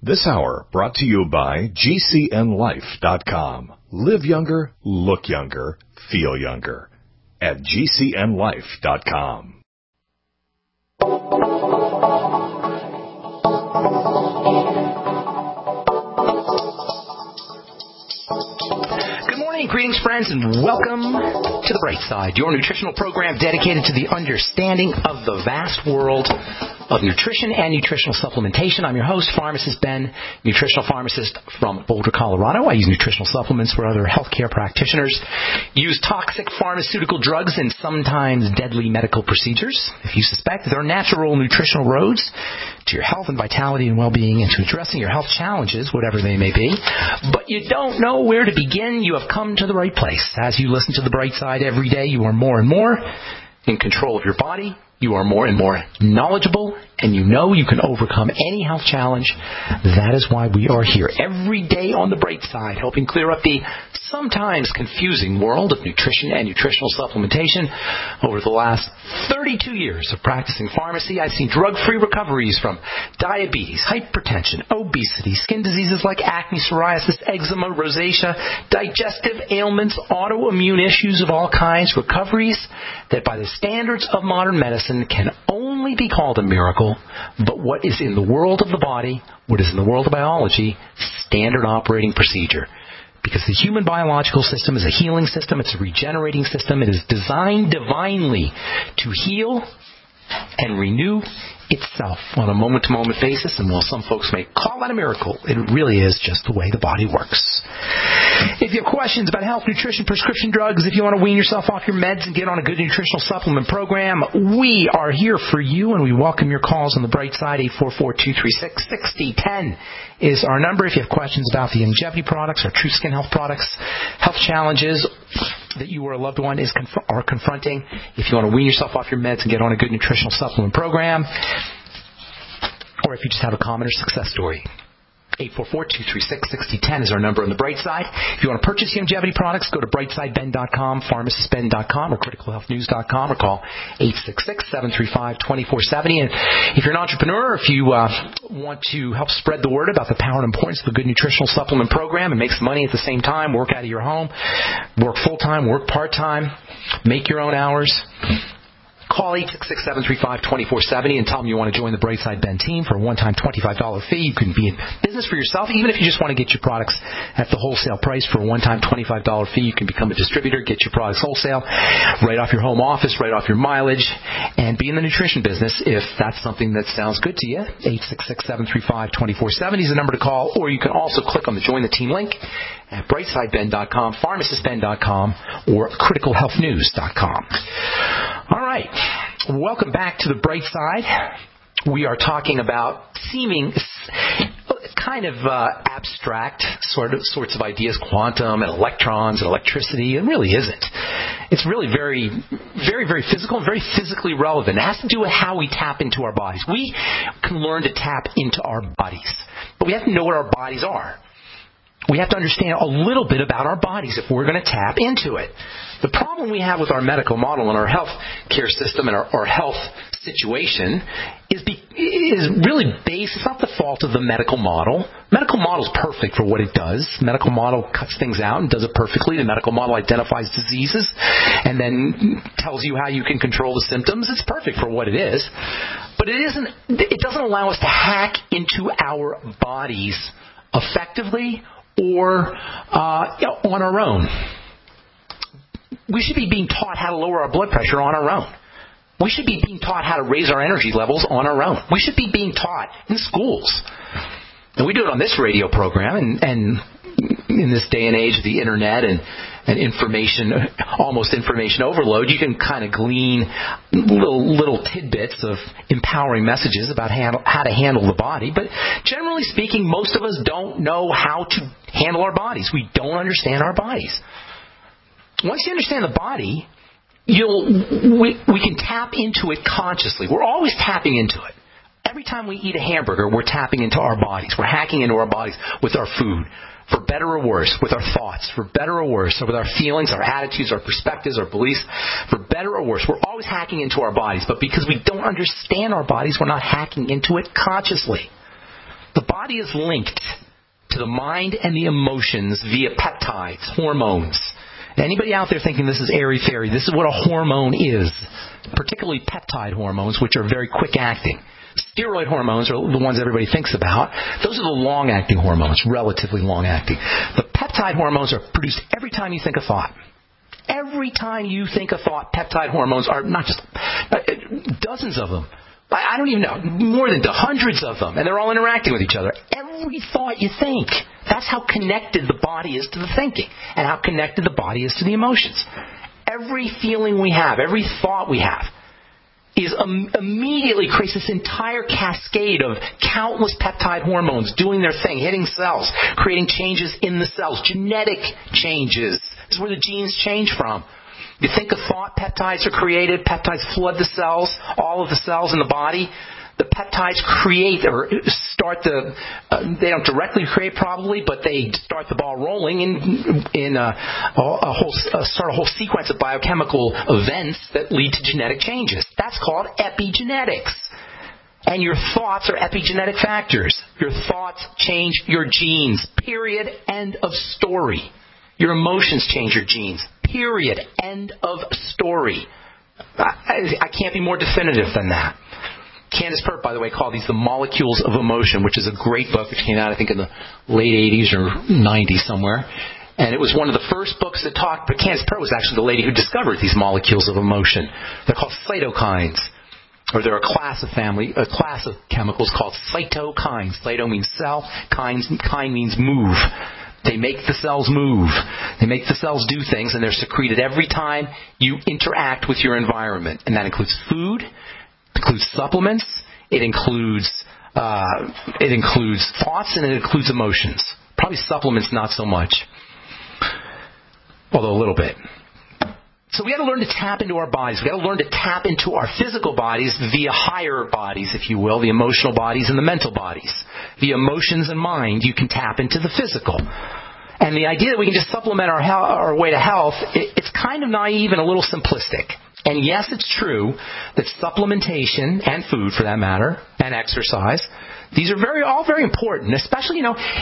This hour brought to you by GCNLife.com. Live younger, look younger, feel younger at GCNLife.com. Good morning, greetings, friends, and welcome to The Bright Side, your nutritional program dedicated to the understanding of the vast world of nutrition and nutritional supplementation. I'm your host, Pharmacist Ben, nutritional pharmacist from Boulder, Colorado. I use nutritional supplements where other healthcare practitioners use toxic pharmaceutical drugs and sometimes deadly medical procedures. If you suspect that there are natural nutritional roads to your health and vitality and well-being and to addressing your health challenges, whatever they may be, but you don't know where to begin, you have come to the right place. As you listen to The Bright Side every day, you are more and more in control of your body. You are more and more knowledgeable, and you know you can overcome any health challenge. That is why we are here every day on The Bright Side, helping clear up the sometimes confusing world of nutrition and nutritional supplementation. Over the last 32 years of practicing pharmacy, I've seen drug-free recoveries from diabetes, hypertension, obesity, skin diseases like acne, psoriasis, eczema, rosacea, digestive ailments, autoimmune issues of all kinds, recoveries that by the standards of modern medicine can only be called a miracle, but what is in the world of the body, what is in the world of biology, standard operating procedure. Because the human biological system is a healing system, it's a regenerating system, it is designed divinely to heal and renew itself on a moment-to-moment basis, and while some folks may call that a miracle, it really is just the way the body works. If you have questions about health, nutrition, prescription drugs, if you want to wean yourself off your meds and get on a good nutritional supplement program, we are here for you, and we welcome your calls on The Bright Side. 844-236-6010 is our number. If you have questions about the Youngevity products or True Skin Health products, health challenges that you or a loved one are confronting, if you want to wean yourself off your meds and get on a good nutritional supplement program, or if you just have a comment or success story. 844-236-6010 is our number on The Bright Side. If you want to purchase Youngevity products, go to brightsideben.com, pharmacistben.com, or criticalhealthnews.com, or call 866-735-2470. And if you're an entrepreneur, if you want to help spread the word about the power and importance of a good nutritional supplement program and make some money at the same time, work out of your home, work full-time, work part-time, make your own hours, call 866-735-2470 and tell them you want to join the Brightside Ben team for a one-time $25 fee. You can be in business for yourself. Even if you just want to get your products at the wholesale price for a one-time $25 fee, you can become a distributor, get your products wholesale, right off your home office, right off your mileage, and be in the nutrition business if that's something that sounds good to you. 866-735-2470 is the number to call, or you can also click on the Join the Team link at brightsideben.com, pharmacistben.com, or criticalhealthnews.com. All right. Welcome back to The Bright Side. We are talking about seeming kind of abstract sorts of ideas, quantum and electrons and electricity. It really isn't. It's really very, very, very physical and very physically relevant. It has to do with how we tap into our bodies. We can learn to tap into our bodies, but we have to know what our bodies are. We have to understand a little bit about our bodies if we're going to tap into it. The problem we have with our medical model and our health care system and our health situation is really based, it's not the fault of the medical model. Medical model is perfect for what it does. Medical model cuts things out and does it perfectly. The medical model identifies diseases and then tells you how you can control the symptoms. It's perfect for what it is. But it doesn't allow us to hack into our bodies effectively or on our own. We should be being taught how to lower our blood pressure on our own. We should be being taught how to raise our energy levels on our own. We should be being taught in schools. And we do it on this radio program, and in this day and age of the internet and information, almost information overload, you can kind of glean little tidbits of empowering messages about how to handle the body. But generally speaking, most of us don't know how to handle our bodies. We don't understand our bodies. Once you understand the body, we can tap into it consciously. We're always tapping into it. Every time we eat a hamburger, we're tapping into our bodies. We're hacking into our bodies with our food, for better or worse, with our thoughts, for better or worse, with our feelings, our attitudes, our perspectives, our beliefs, for better or worse. We're always hacking into our bodies, but because we don't understand our bodies, we're not hacking into it consciously. The body is linked to the mind and the emotions via peptides, hormones. Anybody out there thinking this is airy-fairy, this is what a hormone is, particularly peptide hormones, which are very quick-acting. Steroid hormones are the ones everybody thinks about. Those are the long-acting hormones, relatively long-acting. The peptide hormones are produced every time you think a thought. Every time you think a thought, peptide hormones are not just dozens of them. I don't even know, more than hundreds of them, and they're all interacting with each other. Every thought you think, that's how connected the body is to the thinking, and how connected the body is to the emotions. Every feeling we have, every thought we have, is immediately creates this entire cascade of countless peptide hormones doing their thing, hitting cells, creating changes in the cells, genetic changes. This is where the genes change from. You think a thought, peptides are created, peptides flood the cells, all of the cells in the body. The peptides create or start they don't directly create probably, but they start the ball rolling start a whole sequence of biochemical events that lead to genetic changes. That's called epigenetics. And your thoughts are epigenetic factors. Your thoughts change your genes. Period. End of story. Your emotions change your genes. Period. End of story. I can't be more definitive than that. Candace Pert, by the way, called these The Molecules of Emotion, which is a great book which came out, I think, in the late 80s or 90s somewhere. And it was one of the first books that talked, but Candace Pert was actually the lady who discovered these molecules of emotion. They're called cytokines. Or they're a class of chemicals called cytokines. Cyto means cell, kine means move. They make the cells move. They make the cells do things, and they're secreted every time you interact with your environment. And that includes food, it includes supplements, it includes thoughts, and it includes emotions. Probably supplements not so much, although a little bit. So we got to learn to tap into our bodies. We got to learn to tap into our physical bodies via higher bodies, if you will, the emotional bodies and the mental bodies. Via emotions and mind, you can tap into the physical. And the idea that we can just supplement our way to health, it's kind of naive and a little simplistic. And yes, it's true that supplementation, and food for that matter, and exercise, these are all very important, especially,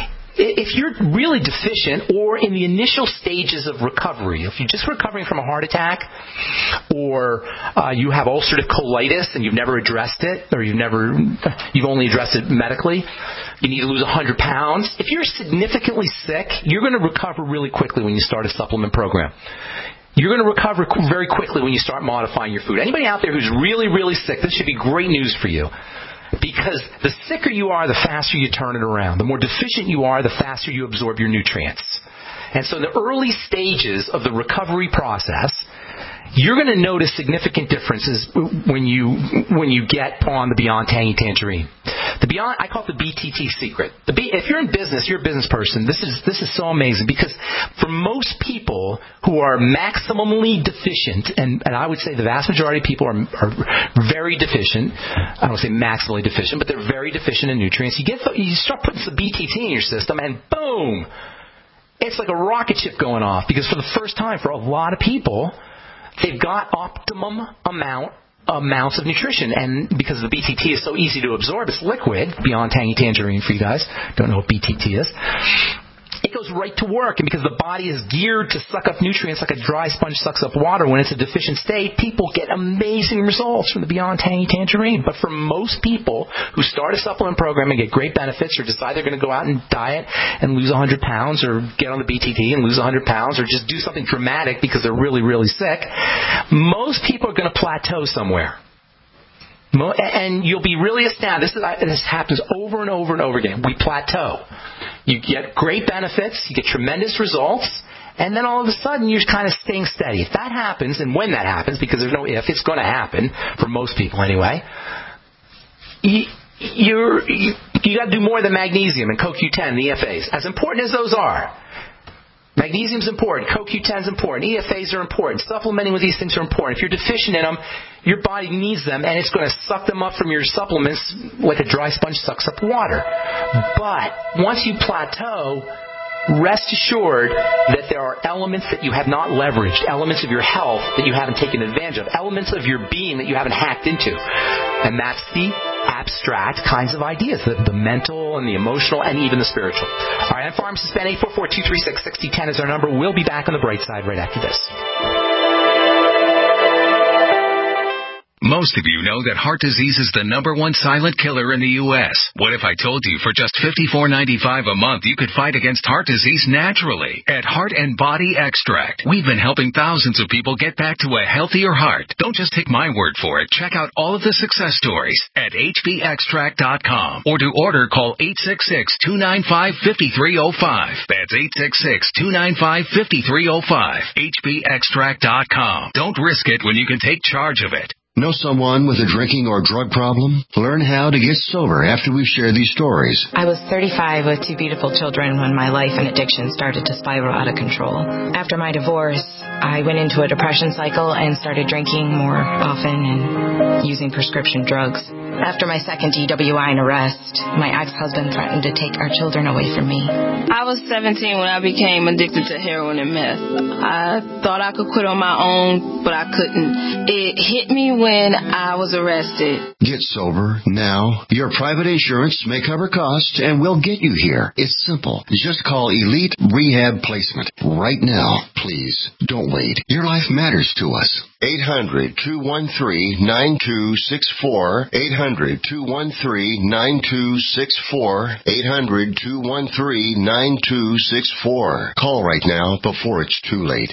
if you're really deficient or in the initial stages of recovery. If you're just recovering from a heart attack, or you have ulcerative colitis and you've never addressed it, or you've only addressed it medically, you need to lose 100 pounds. If you're significantly sick, you're going to recover really quickly when you start a supplement program. You're going to recover very quickly when you start modifying your food. Anybody out there who's really, really sick, this should be great news for you. Because the sicker you are, the faster you turn it around. The more deficient you are, the faster you absorb your nutrients. And so in the early stages of the recovery process, you're going to notice significant differences when you get on the Beyond Tangy Tangerine. I call it the BTT secret. If you're in business, you're a business person, this is so amazing, because for most people who are maximally deficient, and I would say the vast majority of people are very deficient. I don't say maximally deficient, but they're very deficient in nutrients. You start putting some BTT in your system, and boom, it's like a rocket ship going off, because for the first time, for a lot of people, they've got optimum amounts of nutrition. And because the BTT is so easy to absorb, it's liquid, Beyond Tangy Tangerine for you guys. Don't know what BTT is. It goes right to work. And because the body is geared to suck up nutrients like a dry sponge sucks up water when it's a deficient state, people get amazing results from the Beyond Tangy Tangerine. But for most people who start a supplement program and get great benefits, or decide they're going to go out and diet and lose 100 pounds, or get on the BTT and lose 100 pounds, or just do something dramatic because they're really, really sick, most people are going to plateau somewhere. And you'll be really astounded. This happens over and over and over again. We plateau. You get great benefits, you get tremendous results, and then all of a sudden you're kind of staying steady. If that happens, and when that happens, because there's no if, it's going to happen, for most people anyway, you got to do more than magnesium and CoQ10 and EFAs. As important as those are, magnesium's important, CoQ10's important, EFAs are important, supplementing with these things are important. If you're deficient in them, your body needs them, and it's going to suck them up from your supplements like a dry sponge sucks up water. But once you plateau, rest assured that there are elements that you have not leveraged, elements of your health that you haven't taken advantage of, elements of your being that you haven't hacked into. And that's the abstract kinds of ideas, the mental and the emotional and even the spiritual. All right, I'm Pharmacist Ben. 844-236-6010 is our number. We'll be back on the bright side right after this. Most of you know that heart disease is the #1 silent killer in the U.S. What if I told you for just $54.95 a month you could fight against heart disease naturally? At Heart and Body Extract, we've been helping thousands of people get back to a healthier heart. Don't just take my word for it. Check out all of the success stories at hbextract.com. Or to order, call 866-295-5305. That's 866-295-5305. hbextract.com. Don't risk it when you can take charge of it. Know someone with a drinking or drug problem? Learn how to get sober after we share these stories. I was 35 with 2 beautiful children when my life and addiction started to spiral out of control. After my divorce, I went into a depression cycle and started drinking more often and using prescription drugs. After my second DWI and arrest, my ex-husband threatened to take our children away from me. I was 17 when I became addicted to heroin and meth. I thought I could quit on my own, but I couldn't. It hit me when I was arrested. Get sober now. Your private insurance may cover costs and we'll get you here. It's simple. Just call Elite Rehab Placement right now. Please, don't wait. Your life matters to us. 800-213-9264. 800-213-9264. 800-213-9264. Call right now before it's too late.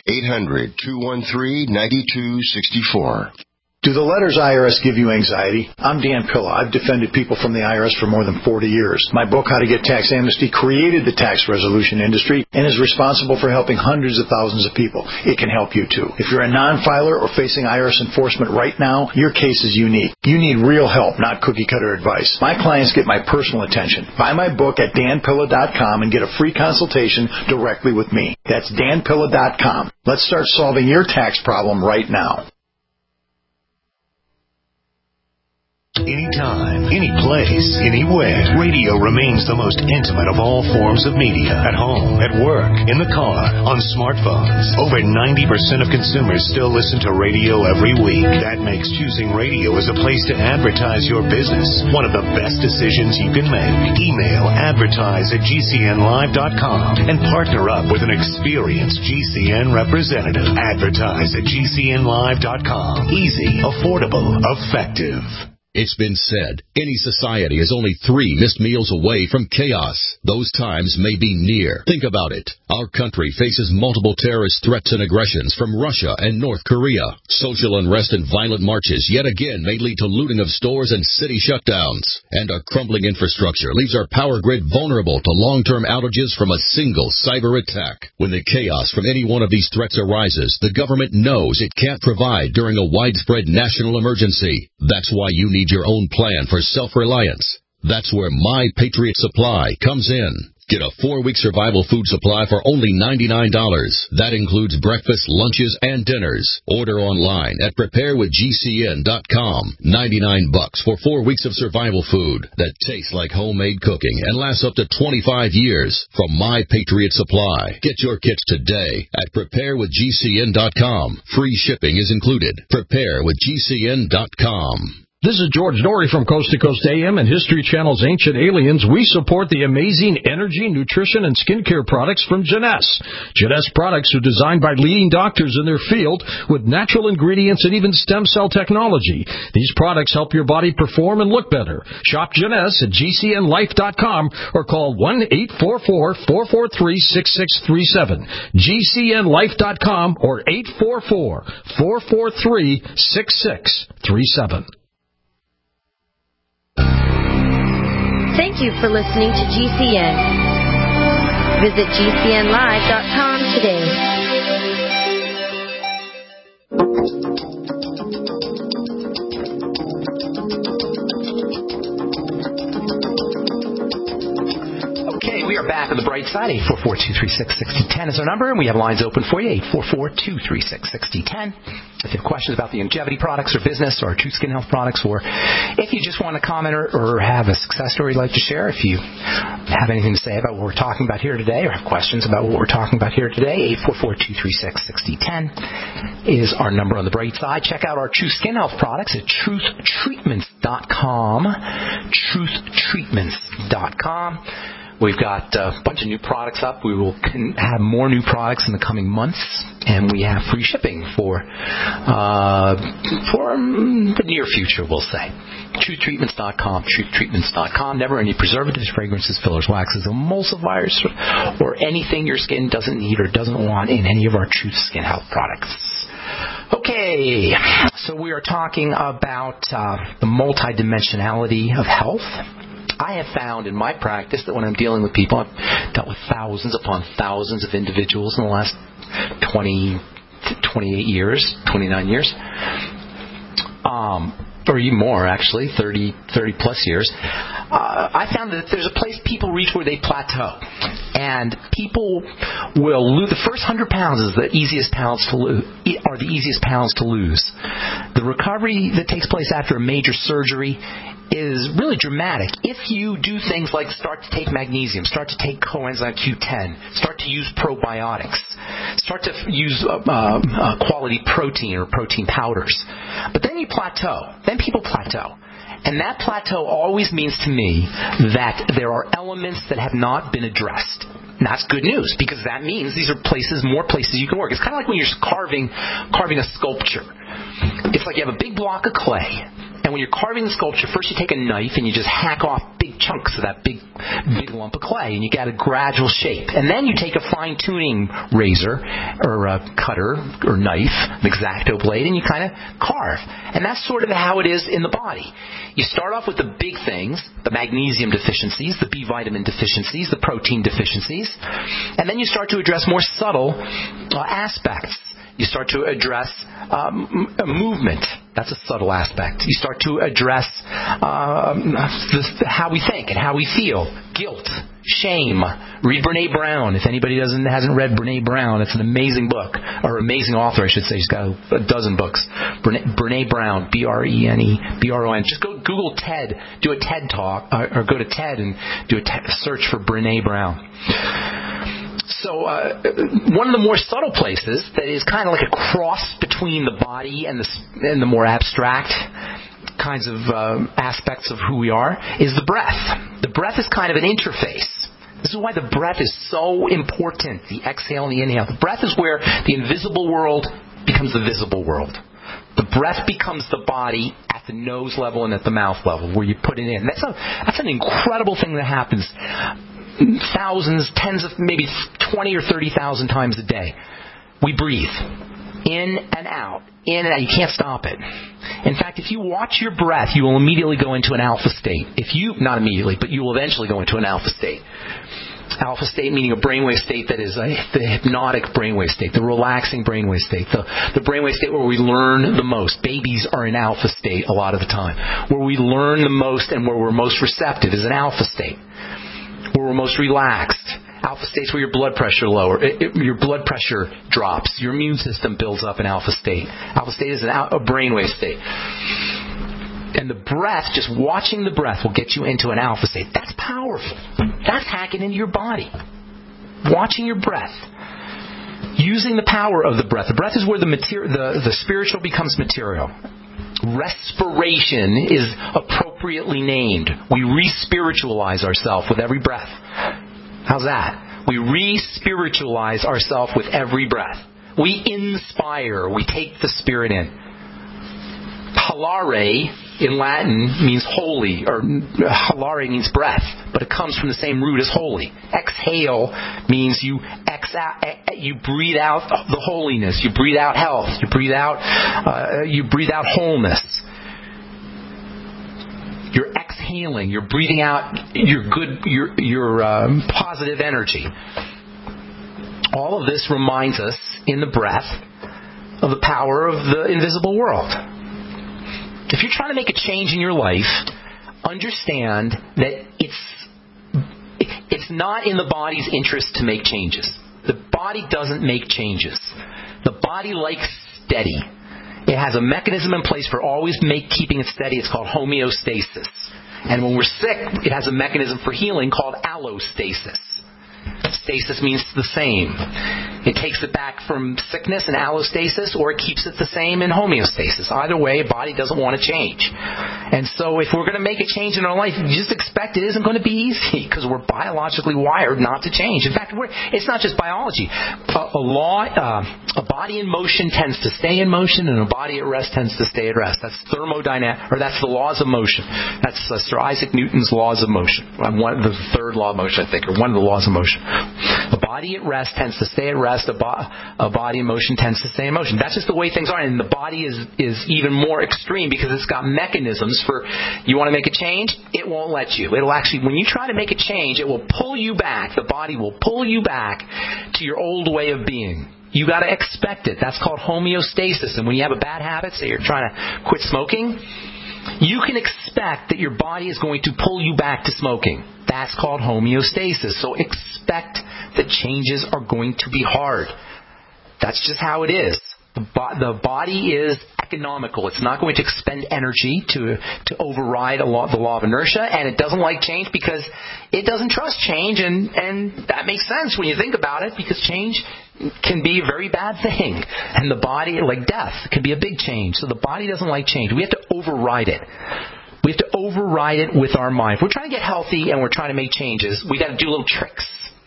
800-213-9264. Do the letters IRS give you anxiety? I'm Dan Pilla. I've defended people from the IRS for more than 40 years. My book, How to Get Tax Amnesty, created the tax resolution industry and is responsible for helping hundreds of thousands of people. It can help you, too. If you're a non-filer or facing IRS enforcement right now, your case is unique. You need real help, not cookie-cutter advice. My clients get my personal attention. Buy my book at danpilla.com and get a free consultation directly with me. That's danpilla.com. Let's start solving your tax problem right now. Anytime, any place, anywhere, radio remains the most intimate of all forms of media. At home, at work, in the car, on smartphones. Over 90% of consumers still listen to radio every week. That makes choosing radio as a place to advertise your business one of the best decisions you can make. Email advertise@gcnlive.com and partner up with an experienced GCN representative. Advertise at gcnlive.com. Easy, affordable, effective. It's been said, any society is only 3 missed meals away from chaos. Those times may be near. Think about it. Our country faces multiple terrorist threats and aggressions from Russia and North Korea. Social unrest and violent marches yet again may lead to looting of stores and city shutdowns. And our crumbling infrastructure leaves our power grid vulnerable to long-term outages from a single cyber attack. When the chaos from any one of these threats arises, the government knows it can't provide during a widespread national emergency. That's why you need your own plan for self-reliance. That's where My Patriot Supply comes in. Get a 4-week survival food supply for only $99. That includes breakfast, lunches, and dinners. Order online at preparewithgcn.com. $99 for 4 weeks of survival food that tastes like homemade cooking and lasts up to 25 years from My Patriot Supply. Get your kits today at preparewithgcn.com. Free shipping is included. Preparewithgcn.com. This is George Norrie from Coast to Coast AM and History Channel's Ancient Aliens. We support the amazing energy, nutrition, and skincare products from Jeunesse. Jeunesse products are designed by leading doctors in their field with natural ingredients and even stem cell technology. These products help your body perform and look better. Shop Jeunesse at gcnlife.com or call 1-844-443-6637. gcnlife.com or 844-443-6637. Thank you for listening to GCN. Visit GCNlive.com today. Okay, We are back on the bright side. 844-236-6010 is our number, and we have lines open for you. 844-236-6010. If you have questions about the longevity products or business or True Skin Health products, or if you just want to comment or have a success story you'd like to share, if you have anything to say about what we're talking about here today or have questions about what we're talking about here today, 844-236-6010 is our number on the bright side. Check out our True Skin Health products at truthtreatments.com. Truthtreatments.com. We've got a bunch of new products up. We will have more new products in the coming months, and we have free shipping for the near future, we'll say. TruthTreatments.com, TruthTreatments.com. Never any preservatives, fragrances, fillers, waxes, emulsifiers, or anything your skin doesn't need or doesn't want in any of our Truth Skin Health products. Okay, so we are talking about the multidimensionality of health. I have found in my practice that when I'm dealing with people, I've dealt with thousands upon thousands of individuals in the last 20 to 28 years, 29 years, or even more actually, 30 plus years. I found that there's a place people reach where they plateau. And people will lose. The first 100 pounds is the easiest pounds to lose. Are the easiest pounds to lose. The recovery that takes place after a major surgery is really dramatic. If you do things like start to take magnesium, start to take coenzyme Q10, start to use probiotics, start to use quality protein or protein powders, but then you plateau. Then people plateau. And that plateau always means to me that there are elements that have not been addressed. And that's good news, because that means these are more places you can work. It's kind of like when you're carving a sculpture. It's like you have a big block of clay, and when you're carving the sculpture, first you take a knife and you just hack off big chunks of that big lump of clay, and you get a gradual shape. And then you take a fine-tuning razor or a cutter or knife, an X-Acto blade, and you kind of carve. And that's sort of how it is in the body. You start off with the big things, the magnesium deficiencies, the B vitamin deficiencies, the protein deficiencies, and then you start to address more subtle aspects. You start to address movement. That's a subtle aspect. You start to address how we think and how we feel. Guilt, shame. Read Brene Brown. If anybody hasn't read Brene Brown, it's an amazing book, or amazing author, I should say. She's got a dozen books. Brene Brown, B-R-E-N-E-B-R-O-N. Just go Google TED, do a TED talk, or go to TED and do a search for Brene Brown. So one of the more subtle places that is kind of like a cross between the body and the more abstract kinds of aspects of who we are is the breath. The breath is kind of an interface. This is why the breath is so important, the exhale and the inhale. The breath is where the invisible world becomes the visible world. The breath becomes the body at the nose level and at the mouth level, where you put it in. That's an incredible thing that happens thousands, tens of, maybe 20 or 30,000 times a day. We breathe in and out, in and out. You can't stop it. In fact, if you watch your breath, you will immediately go into an alpha state. Not immediately, but you will eventually go into an alpha state. Alpha state meaning a brainwave state that is the hypnotic brainwave state, the relaxing brainwave state, the brainwave state where we learn the most. Babies are in alpha state a lot of the time. Where we learn the most and where we're most receptive is an alpha state. Where we're most relaxed. Alpha states where your blood pressure your blood pressure drops. Your immune system builds up in alpha state. Alpha state is a brainwave state. And the breath, just watching the breath will get you into an alpha state. That's powerful. That's hacking into your body. Watching your breath. Using the power of the breath. The breath is where the spiritual becomes material. Respiration is appropriately named. We re-spiritualize ourselves with every breath. How's that? We re-spiritualize ourselves with every breath. We inspire. We take the spirit in. Halare in Latin means holy, or halare means breath, but it comes from the same root as holy. Exhale means you breathe out the holiness, you breathe out health, you breathe out wholeness. You're exhaling, you're breathing out your positive energy. All of this reminds us in the breath of the power of the invisible world. If you're trying to make a change in your life, understand that it's It's not in the body's interest to make changes. The body doesn't make changes. The body likes steady. It has a mechanism in place for always keeping it steady. It's called homeostasis. And when we're sick, it has a mechanism for healing called allostasis. Stasis means the same. It takes it back from sickness and allostasis, or it keeps it the same in homeostasis. Either way, body doesn't want to change. And so if we're going to make a change in our life, you just expect it isn't going to be easy, because we're biologically wired not to change. In fact, it's not just biology. A body in motion tends to stay in motion, and a body at rest tends to stay at rest. That's thermodynamics, or that's the laws of motion. That's Sir Isaac Newton's laws of motion. The third law of motion, I think, or one of the laws of motion. A body at rest tends to stay at rest. A body in motion tends to stay in motion. That's just the way things are. And the body is even more extreme because it's got mechanisms for, you want to make a change, it won't let you. It'll actually, when you try to make a change, it will pull you back. The body will pull you back to your old way of being. You got to expect it. That's called homeostasis. And when you have a bad habit, say you're trying to quit smoking, you can expect that your body is going to pull you back to smoking. That's called homeostasis. So expect that changes are going to be hard. That's just how it is. The body is economical. It's not going to expend energy to override the law of inertia, and it doesn't like change because it doesn't trust change, and that makes sense when you think about it, because change can be a very bad thing. And the body, like death, can be a big change. So the body doesn't like change. We have to override it. We have to override it with our mind. If we're trying to get healthy and we're trying to make changes, we got to do little tricks.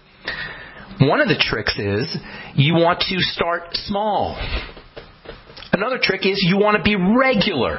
One of the tricks is you want to start small. Another trick is you want to be regular.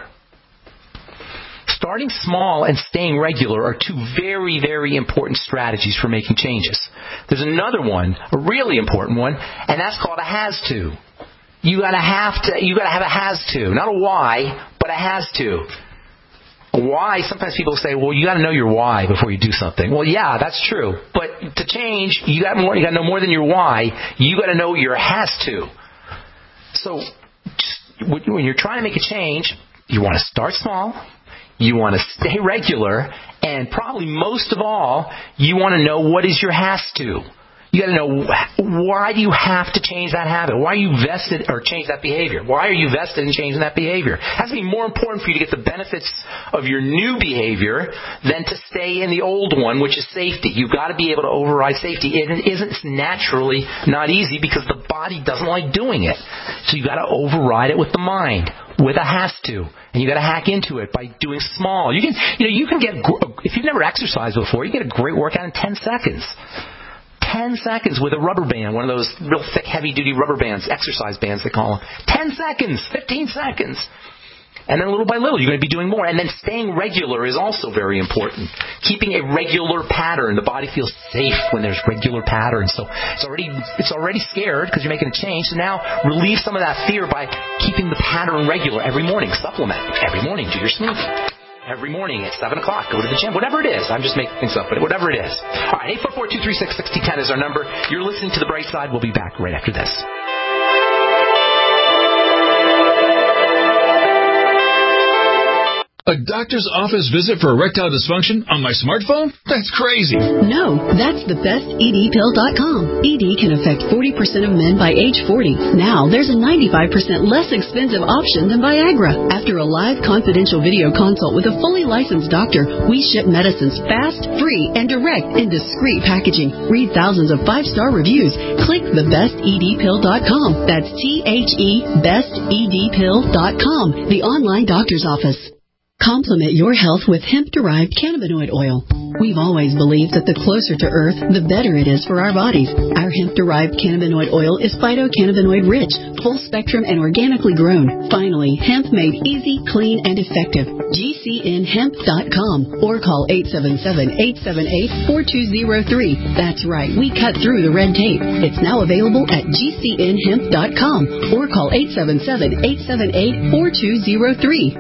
Starting small and staying regular are two very, very important strategies for making changes. There's another one, a really important one, and that's called a has to. You gotta have a has to. Not a why, but a has to. A why, sometimes people say, well, you gotta know your why before you do something. Well, yeah, that's true. But to change, you gotta know more than your why. You gotta know your has to. So when you're trying to make a change, you want to start small, you want to stay regular, and probably most of all, you want to know what is your has to. You got to know, why do you have to change that habit? Why are you vested, or change that behavior? Why are you vested in changing that behavior? It has to be more important for you to get the benefits of your new behavior than to stay in the old one, which is safety. You've got to be able to override safety. It isn't naturally not easy because the body doesn't like doing it. So you've got to override it with the mind, with a has to. And you got to hack into it by doing small. You can get, if you've never exercised before, you get a great workout in 10 seconds. 10 seconds with a rubber band, one of those real thick, heavy-duty rubber bands, exercise bands they call them. 10 seconds, 15 seconds. And then little by little, you're going to be doing more. And then staying regular is also very important. Keeping a regular pattern. The body feels safe when there's regular patterns. So it's already scared because you're making a change. So now relieve some of that fear by keeping the pattern regular every morning. Supplement. Every morning, do your smoothie. Every morning at 7 o'clock, go to the gym. Whatever it is. I'm just making things up, but whatever it is. All right, 844-236-6010 is our number. You're listening to The Bright Side. We'll be back right after this. A doctor's office visit for erectile dysfunction on my smartphone? That's crazy. No, that's thebestedpill.com. ED can affect 40% of men by age 40. Now, there's a 95% less expensive option than Viagra. After a live confidential video consult with a fully licensed doctor, we ship medicines fast, free, and direct in discreet packaging. Read thousands of 5-star reviews. Click thebestedpill.com. That's bestedpill.com, the online doctor's office. Complement your health with hemp-derived cannabinoid oil. We've always believed that the closer to Earth, the better it is for our bodies. Our hemp-derived cannabinoid oil is phytocannabinoid-rich, full-spectrum, and organically grown. Finally, hemp made easy, clean, and effective. GCNhemp.com or call 877-878-4203. That's right, we cut through the red tape. It's now available at GCNhemp.com or call 877-878-4203.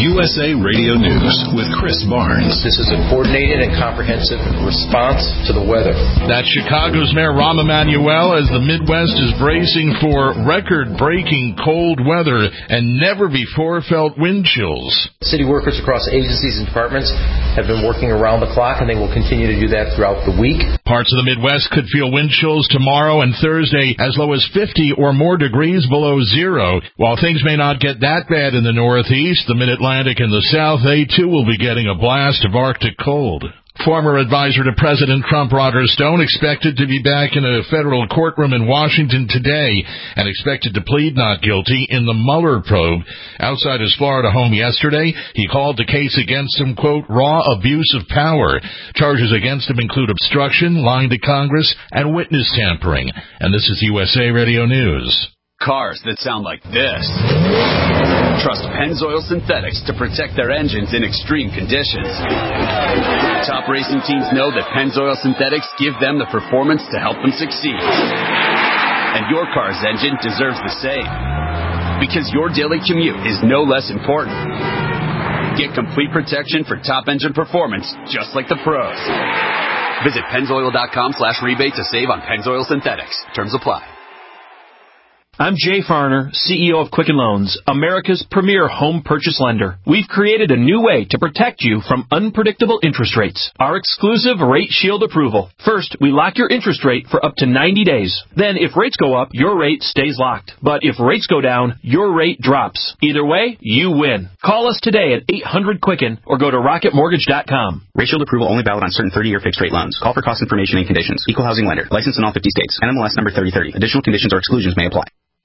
USA Radio News with Chris Barnes. This is a coordinated and comprehensive response to the weather. That's Chicago's Mayor Rahm Emanuel as the Midwest is bracing for record-breaking cold weather and never-before-felt wind chills. City workers across agencies and departments have been working around the clock, and they will continue to do that throughout the week. Parts of the Midwest could feel wind chills tomorrow and Thursday as low as 50 or more degrees below zero. While things may not get that bad in the Northeast, the Mid-Atlantic and the South, they too will be getting a blast of Arctic cold. Former advisor to President Trump, Roger Stone, expected to be back in a federal courtroom in Washington today and expected to plead not guilty in the Mueller probe. Outside his Florida home yesterday, he called the case against him, quote, raw abuse of power. Charges against him include obstruction, lying to Congress, and witness tampering. And this is USA Radio News. Cars that sound like this. Trust Pennzoil Synthetics to protect their engines in extreme conditions. Top racing teams know that Pennzoil Synthetics give them the performance to help them succeed. And your car's engine deserves the same. Because your daily commute is no less important. Get complete protection for top engine performance, just like the pros. Visit Pennzoil.com/rebate to save on Pennzoil Synthetics. Terms apply. I'm Jay Farner, CEO of Quicken Loans, America's premier home purchase lender. We've created a new way to protect you from unpredictable interest rates. Our exclusive Rate Shield approval. First, we lock your interest rate for up to 90 days. Then, if rates go up, your rate stays locked. But if rates go down, your rate drops. Either way, you win. Call us today at 800-QUICKEN or go to rocketmortgage.com. Rate Shield approval only valid on certain 30-year fixed-rate loans. Call for cost information and conditions. Equal housing lender. Licensed in all 50 states. NMLS number 3030. Additional conditions or exclusions may apply.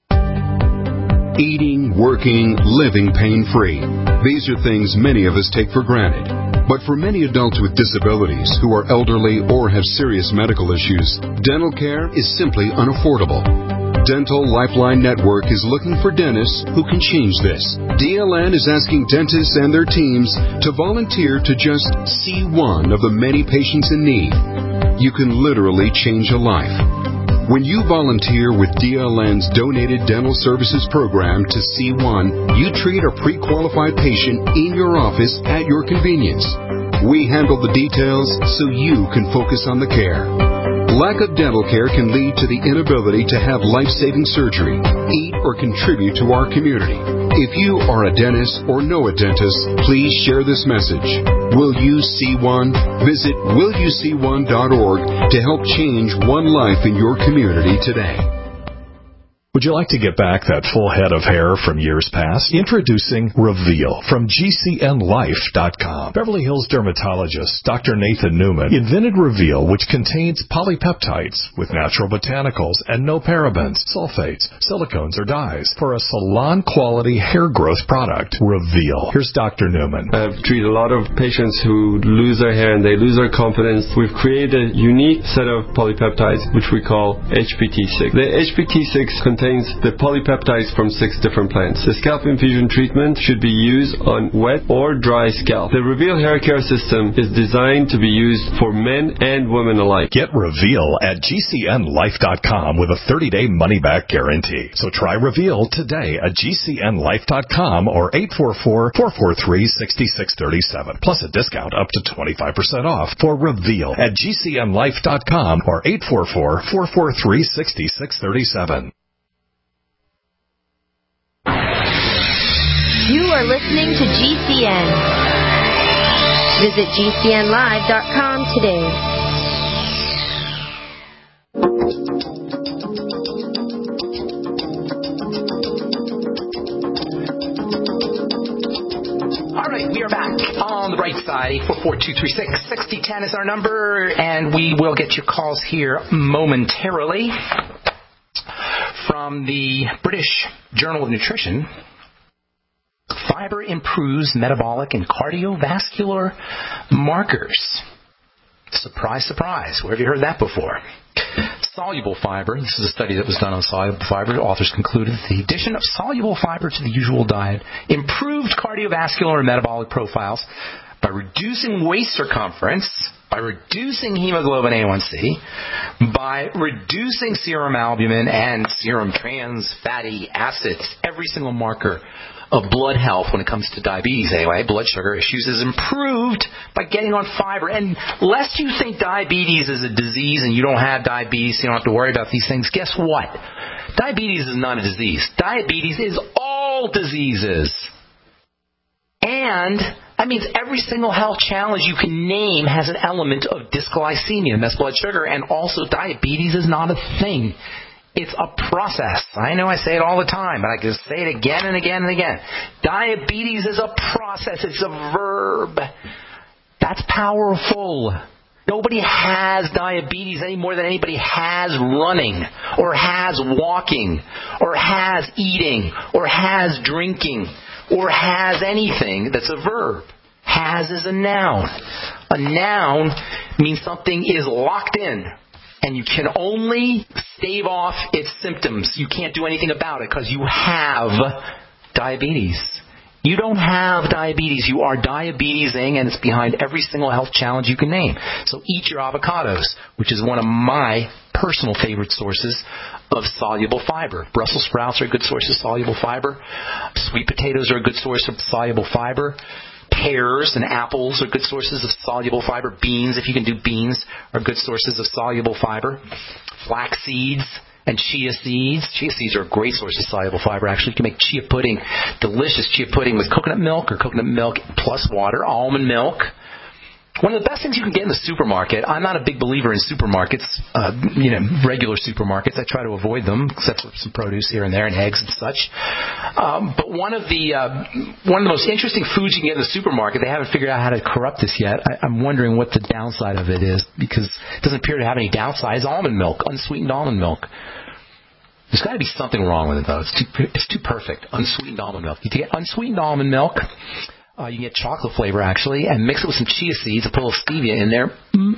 Eating, working, living pain-free. These are things many of us take for granted. But for many adults with disabilities who are elderly or have serious medical issues, dental care is simply unaffordable. Dental Lifeline Network is looking for dentists who can change this. DLN is asking dentists and their teams to volunteer to just see one of the many patients in need. You can literally change a life. When you volunteer with DLN's Donated Dental Services Program to C1, you treat a pre-qualified patient in your office at your convenience. We handle the details so you can focus on the care. Lack of dental care can lead to the inability to have life-saving surgery, eat, or contribute to our community. If you are a dentist or know a dentist, please share this message. Will you see one? Visit willyouseeone.org to help change one life in your community today. Would you like to get back that full head of hair from years past? Introducing Reveal from GCNLife.com. Beverly Hills dermatologist Dr. Nathan Newman invented Reveal, which contains polypeptides with natural botanicals and no parabens, sulfates, silicones, or dyes for a salon-quality hair growth product. Reveal. Here's Dr. Newman. I've treated a lot of patients who lose their hair and they lose their confidence. We've created a unique set of polypeptides, which we call HPT6. The HPT6 contains the polypeptides from 6 different plants. The scalp infusion treatment should be used on wet or dry scalp. The Reveal hair care system is designed to be used for men and women alike. Get Reveal at GCNLife.com with a 30-day money-back guarantee. So try Reveal today at GCNLife.com or 844-443-6637. Plus a discount up to 25% off for Reveal at GCNLife.com or 844-443-6637. You are listening to GCN. Visit GCNlive.com today. All right, we are back on the bright side. 844-236-6010 is our number, and we will get your calls here momentarily. From the British Journal of Nutrition, fiber improves metabolic and cardiovascular markers. Surprise, surprise. Where have you heard that before? Soluble fiber. This is a study that was done on soluble fiber. The authors concluded the addition of soluble fiber to the usual diet improved cardiovascular and metabolic profiles by reducing waist circumference, by reducing hemoglobin A1C, by reducing serum albumin and serum trans fatty acids, every single marker of blood health when it comes to diabetes anyway, blood sugar issues, is improved by getting on fiber. And lest you think diabetes is a disease and you don't have diabetes, so you don't have to worry about these things, guess what? Diabetes is not a disease. Diabetes is all diseases. And that means every single health challenge you can name has an element of dysglycemia, and that's blood sugar, and also diabetes is not a thing. It's a process. I know I say it all the time, but I can say it again and again and again. Diabetes is a process. It's a verb. That's powerful. Nobody has diabetes any more than anybody has running, or has walking, or has eating, or has drinking, or has anything that's a verb. Has is a noun. A noun means something is locked in, and you can only stave off its symptoms. You can't do anything about it because you have diabetes. You don't have diabetes. You are diabetesing, and it's behind every single health challenge you can name. So eat your avocados, which is one of my personal favorite sources of soluble fiber. Brussels sprouts are a good source of soluble fiber. Sweet potatoes are a good source of soluble fiber. Pears and apples are good sources of soluble fiber. Beans, if you can do beans, are good sources of soluble fiber. Flax seeds and chia seeds. Chia seeds are a great source of soluble fiber, actually. You can make chia pudding, delicious chia pudding with coconut milk or coconut milk plus water, almond milk. One of the best things you can get in the supermarket, I'm not a big believer in supermarkets, regular supermarkets. I try to avoid them, except for some produce here and there and eggs and such. But one of the most interesting foods you can get in the supermarket, they haven't figured out how to corrupt this yet. I'm wondering what the downside of it is, because it doesn't appear to have any downside. It's almond milk, unsweetened almond milk. There's got to be something wrong with it, though. It's too perfect. Unsweetened almond milk. You can get unsweetened almond milk. You can get chocolate flavor, actually, and mix it with some chia seeds and put a little stevia in there.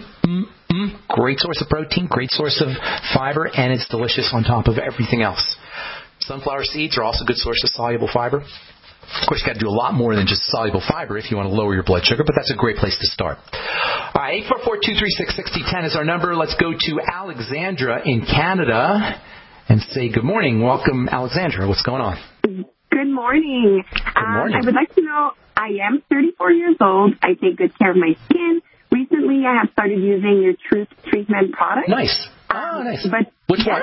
Great source of protein, great source of fiber, and it's delicious on top of everything else. Sunflower seeds are also a good source of soluble fiber. Of course, you've got to do a lot more than just soluble fiber if you want to lower your blood sugar, but that's a great place to start. All right, 844-236-6010 is our number. Let's go to Alexandra in Canada and say good morning. Welcome, Alexandra. What's going on? Good morning. Good morning. I would like to know, I am 34 years old. I take good care of my skin. Recently, I have started using your Truth Treatment product. Nice. Nice. But, which one?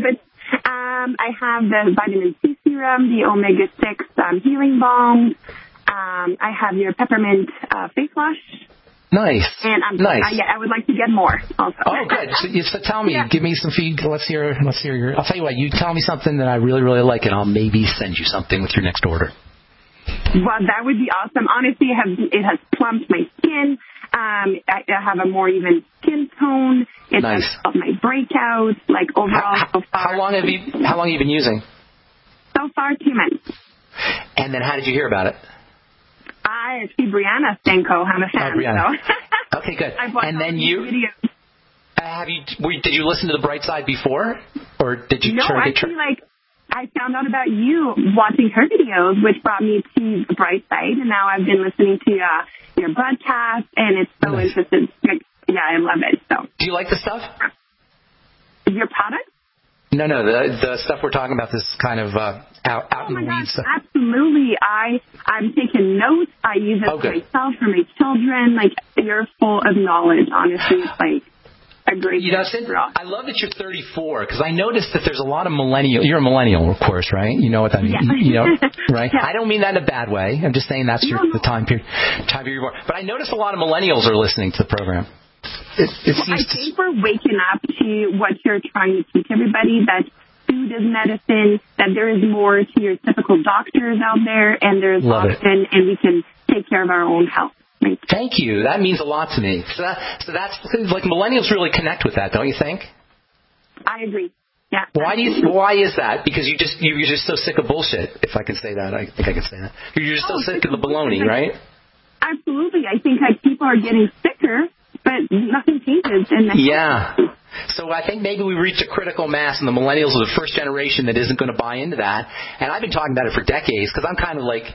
I have the vitamin C serum, the omega-6 healing balm. I have your peppermint face wash. Nice. And nice. I would like to get more also. Oh, good. So tell me, give me some feed. Let's hear your. I'll tell you what. You tell me something that I really, really like, and I'll maybe send you something with your next order. Well, that would be awesome. Honestly, it has plumped my skin. I have a more even skin tone. It has helped my breakouts. Like overall, so far. How long have you been using? So far, 2 months. And then, how did you hear about it? I see Brianna Stanko. I'm a fan. So. Okay, good. And then videos. Did you listen to The Bright Side before, or did you? No, actually, I found out about you watching her videos, which brought me to The Bright Side, and now I've been listening to your podcast, and it's so interesting. Yeah, I love it. So. Do you like the stuff? Your product? No, the stuff we're talking about, this kind of out in the weeds stuff. Absolutely. I'm taking notes. I use it for myself, for my children. You're full of knowledge, honestly. It's a great I love that you're 34, because I noticed that there's a lot of millennials. You're a millennial, of course, right? You know what that means, right? Yeah. I don't mean that in a bad way. I'm just saying that's the time period you're born. But I noticed a lot of millennials are listening to the program. I think we're waking up to what you're trying to teach everybody, that food is medicine, that there is more to your typical doctors out there, and there's option, and we can take care of our own health. Thank you. That means a lot to me. So that's millennials really connect with that, don't you think? I agree. Yeah. Why is that? Because you're just so sick of bullshit. If I can say that, I think I can say that. You're just so sick of the baloney, right? Absolutely. I think people are getting sicker, but nothing changes. Yeah. So I think maybe we reached a critical mass, and the millennials are the first generation that isn't going to buy into that. And I've been talking about it for decades, because I'm kind of like,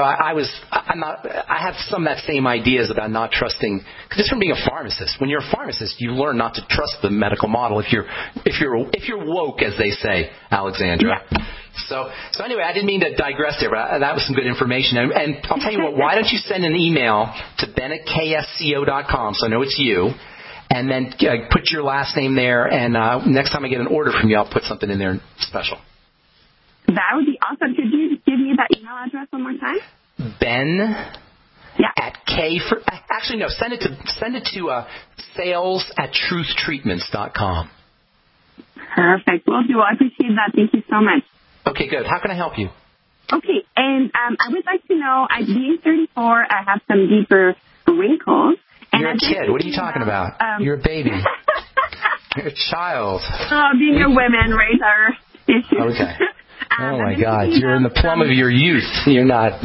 I have some of that same ideas about not trusting, just from being a pharmacist. When you're a pharmacist, you learn not to trust the medical model if you're woke, as they say, Alexandra. Yeah. So anyway, I didn't mean to digress there, but that was some good information. And I'll tell you what, why don't you send an email to ben@ksco.com, so I know it's you, and then put your last name there, and next time I get an order from you, I'll put something in there special. That would be awesome. Could you give me that email address one more time? Ben at K for actually no, send it to sales@truthtreatments.com. Perfect. Will do. I appreciate that. Thank you so much. Okay, good. How can I help you? Okay, and I would like to know, being 34, I have some deeper wrinkles. And You're a kid. What are you talking about? You're a baby. You're a child. Oh, being a woman, right, are issues. Okay. Oh, my God. You're in the plum of your youth. You're not.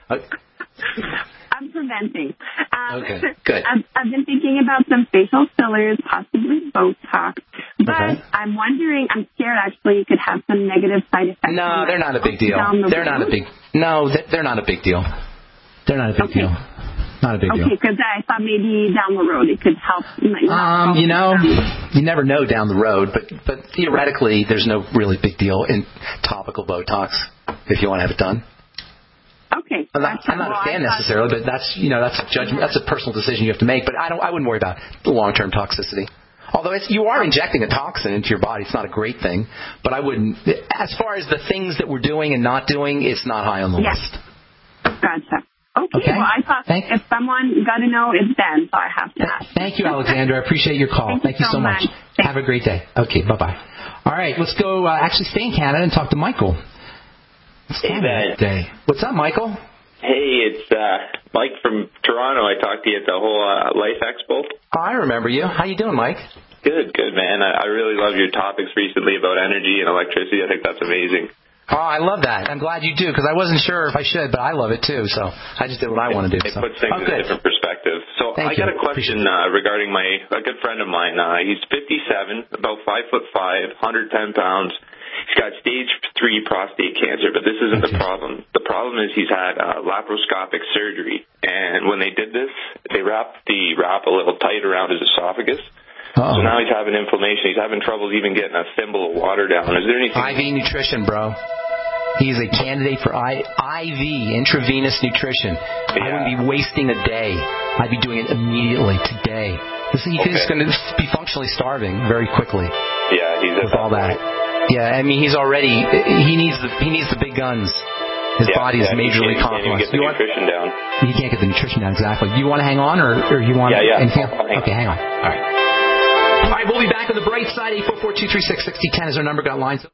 I'm preventing. Okay, good. I've been thinking about some facial fillers, possibly Botox. But I'm wondering, I'm scared actually it could have some negative side effects. No, they're not a big deal. They're not a big deal. They're not a big deal. Not a big deal. Okay, because I thought maybe down the road it could help. You never know down the road, but theoretically there's no really big deal in topical Botox if you want to have it done. Okay. I'm not a fan necessarily, but that's a judgment. That's a personal decision you have to make. But I wouldn't worry about the long-term toxicity. Although you are injecting a toxin into your body, it's not a great thing. But I wouldn't. As far as the things that we're doing and not doing, it's not high on the list. Gotcha. Okay. Well, I thought if someone got to know, it's Ben, so I have to ask. Thank you, Alexandra. I appreciate your call. Thank you so much. Have a great day. Okay. Bye bye. All right. Let's go. Actually, stay in Canada and talk to Michael. Hey, Ben. What's up, Michael? Hey, it's Mike from Toronto. I talked to you at the whole Life Expo. Oh, I remember you. How you doing, Mike? Good, man. I really love your topics recently about energy and electricity. I think that's amazing. Oh, I love that. I'm glad you do, because I wasn't sure if I should, but I love it too. So I just did what I want to do. It puts things in a different perspective. So I got a question regarding a good friend of mine. He's 57, about 5'5", 110 pounds. He's got stage 3 prostate cancer, but this isn't the problem. The problem is he's had laparoscopic surgery, and when they did this, they wrapped the wrap a little tight around his esophagus. So now he's having inflammation. He's having trouble even getting a thimble of water down. Is there anything? IV nutrition, bro. He's a candidate for IV, intravenous nutrition. I wouldn't be wasting a day. I'd be doing it immediately, today. He's going to be functionally starving very quickly. Yeah, he's with all that. Yeah, I mean, he needs the big guns. His body is majorly compromised. He can't get the nutrition down. He can't get the nutrition down, exactly. Do you want to hang on, or you want anything? Okay, hang on. All right. All right, we'll be back on the bright side. 844-236-6010 is our number. Got lines.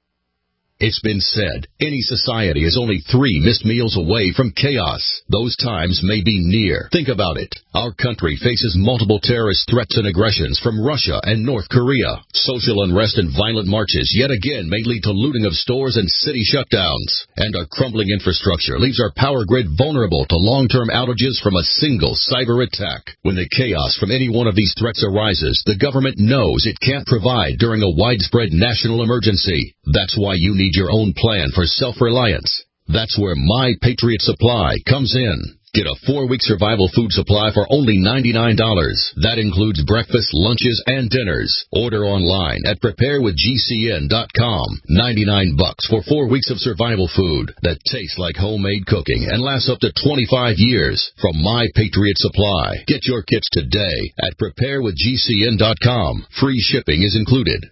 It's been said, any society is only 3 missed meals away from chaos. Those times may be near. Think about it. Our country faces multiple terrorist threats and aggressions from Russia and North Korea. Social unrest and violent marches yet again may lead to looting of stores and city shutdowns. And our crumbling infrastructure leaves our power grid vulnerable to long-term outages from a single cyber attack. When the chaos from any one of these threats arises, the government knows it can't provide during a widespread national emergency. That's why you need your own plan for self-reliance. That's where My Patriot Supply comes in. Get a 4-week survival food supply for only $99. That includes breakfast, lunches, and dinners. Order online at preparewithgcn.com. $99 for 4 weeks of survival food that tastes like homemade cooking and lasts up to 25 years from My Patriot Supply. Get your kits today at preparewithgcn.com. Free shipping is included.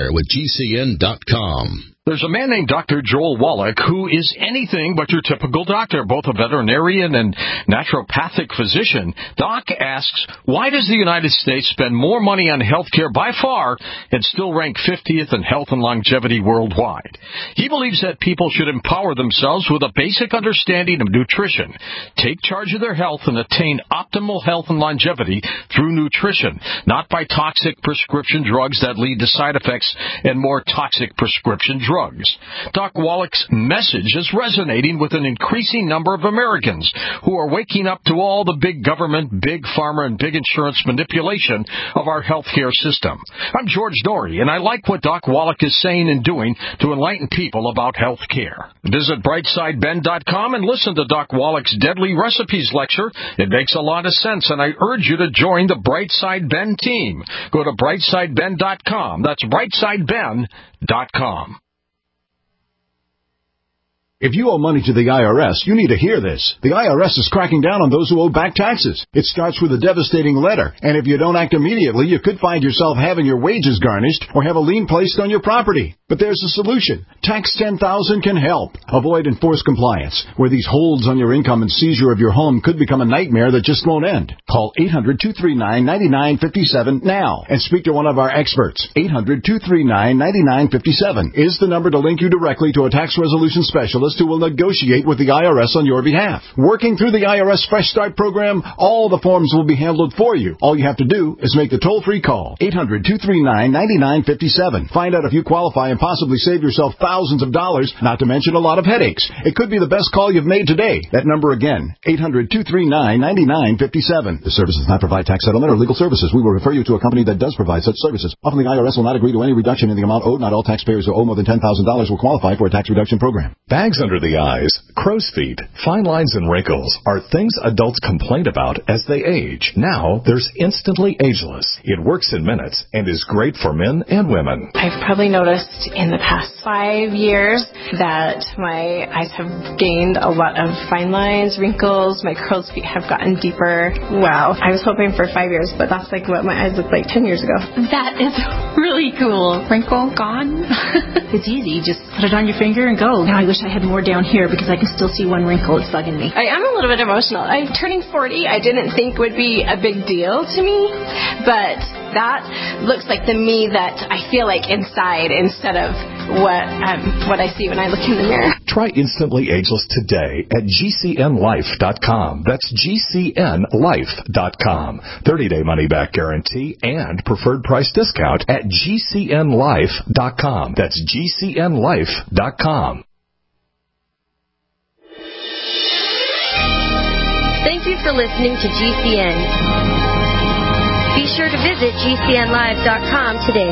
Preparewithgcn.com. There's a man named Dr. Joel Wallach who is anything but your typical doctor, both a veterinarian and naturopathic physician. Doc asks, why does the United States spend more money on health care by far and still rank 50th in health and longevity worldwide? He believes that people should empower themselves with a basic understanding of nutrition, take charge of their health, and attain optimal health and longevity through nutrition, not by toxic prescription drugs that lead to side effects and more toxic prescription drugs. Doc Wallach's message is resonating with an increasing number of Americans who are waking up to all the big government, big pharma, and big insurance manipulation of our healthcare system. I'm George Dory, and I like what Doc Wallach is saying and doing to enlighten people about health care. Visit brightsideben.com and listen to Doc Wallach's Deadly Recipes lecture. It makes a lot of sense, and I urge you to join the Brightside Ben team. Go to brightsideben.com. That's brightsideben.com. If you owe money to the IRS, you need to hear this. The IRS is cracking down on those who owe back taxes. It starts with a devastating letter, and if you don't act immediately, you could find yourself having your wages garnished or have a lien placed on your property. But there's a solution. Tax 10,000 can help. Avoid enforced compliance, where these holds on your income and seizure of your home could become a nightmare that just won't end. Call 800-239-9957 now and speak to one of our experts. 800-239-9957 is the number to link you directly to a tax resolution specialist who will negotiate with the IRS on your behalf. Working through the IRS Fresh Start program, all the forms will be handled for you. All you have to do is make the toll-free call. 800-239-9957. Find out if you qualify and possibly save yourself thousands of dollars, not to mention a lot of headaches. It could be the best call you've made today. That number again, 800-239-9957. This service does not provide tax settlement or legal services. We will refer you to a company that does provide such services. Often the IRS will not agree to any reduction in the amount owed. Not all taxpayers who owe more than $10,000 will qualify for a tax reduction program. Bags under the eyes, crow's feet, fine lines and wrinkles are things adults complain about as they age. Now there's Instantly Ageless. It works in minutes and is great for men and women. I've probably noticed in the past 5 years that my eyes have gained a lot of fine lines, wrinkles, my crow's feet have gotten deeper. Wow. I was hoping for 5 years, but that's like what my eyes looked like 10 years ago. That is really cool. Wrinkle gone. It's easy. Just put it on your finger and go. Now I wish I had more down here because I can still see one wrinkle. It's bugging me. I am a little bit emotional. I'm turning 40. I didn't think would be a big deal to me, but that looks like the me that I feel like inside instead of what I see when I look in the mirror. Try Instantly Ageless today at GCNLife.com. That's GCNLife.com. 30-day money-back guarantee and preferred price discount at GCNLife.com. That's GCNLife.com. Thank you for listening to GCN. Be sure to visit GCNLive.com today.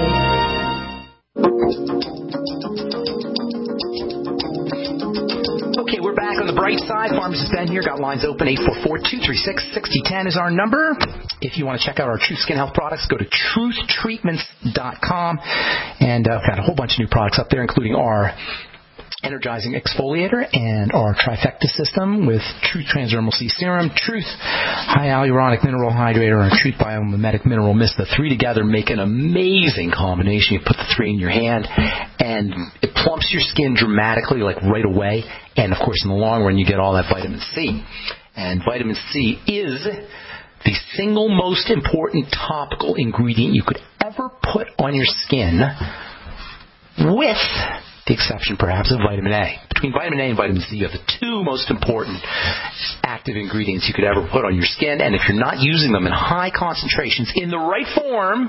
Okay, we're back on the bright side. Pharmacist Ben here. Got lines open. 844-236-6010 is our number. If you want to check out our Truth Skin Health products, go to truthtreatments.com. And I've got a whole bunch of new products up there, including our Energizing Exfoliator and our Trifecta system with Truth Transdermal C Serum, Truth Hyaluronic Mineral Hydrator, and Truth Biomimetic Mineral Mist. The three together make an amazing combination. You put the three in your hand, and it plumps your skin dramatically, like right away. And, of course, in the long run, you get all that vitamin C. And vitamin C is the single most important topical ingredient you could ever put on your skin, with the exception, perhaps, of vitamin A. Between vitamin A and vitamin C, you have the two most important active ingredients you could ever put on your skin. And if you're not using them in high concentrations, in the right form,